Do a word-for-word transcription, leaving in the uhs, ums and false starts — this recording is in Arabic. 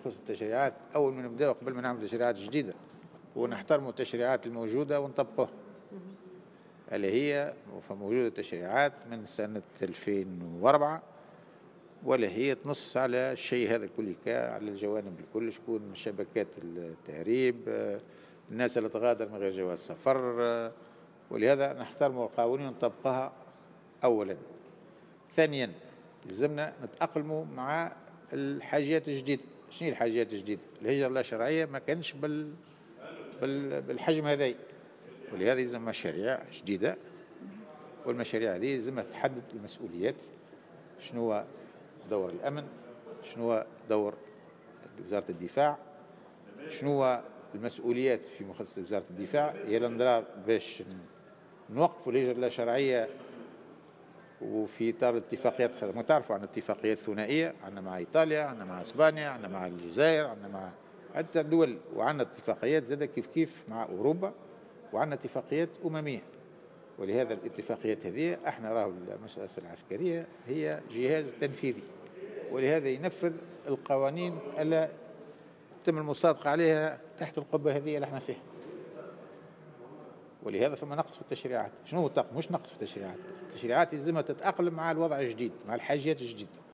يخص التشريعات، أول ما نبدأ قبل ما نعمل تشريعات جديدة ونحترموا التشريعات الموجودة ونطبقوها، اللي هي فموجودة تشريعات من سنة ألفين وأربعة ولا هي تنص على الشيء هذا الكل، على الجوانب الكل، شكون شبكات التهريب، الناس اللي تغادر من غير جواز سفر، ولهذا نحترم القوانين ونطبقها أولا. ثانيا لازمنا نتأقلموا مع الحاجات الجديدة. شنو الحاجات الجديدة؟ الهجرة اللا شرعية ما كانش بال... بال... بالحجم هذا، ولهذا يلزم مشاريع جديدة، والمشاريع هذه يلزمها تحدد المسؤوليات. شنو هو دور الأمن؟ شنو هو دور وزارة الدفاع؟ شنو هو المسؤوليات في مخصص وزارة الدفاع؟ هي لندرا باش نوقفوا الهجرة اللا شرعية وفي إطار الاتفاقيات. ما تعرفوا عن اتفاقيات ثنائية، عندنا مع إيطاليا، عندنا مع إسبانيا، عندنا مع الجزائر، عندنا مع عدة دول، وعندنا اتفاقيات زادة كيف كيف مع أوروبا، وعندنا اتفاقيات أممية. ولهذا الاتفاقيات هذه احنا راهو المؤسسة العسكرية هي جهاز تنفيذي، ولهذا ينفذ القوانين التي تم المصادقة عليها تحت القبة هذه اللي احنا فيها. ولهذا فما نقص في التشريعات. شنو هو مش نقص في التشريعات؟ التشريعات يلزمها تتأقلم مع الوضع الجديد، مع الحاجات الجديدة.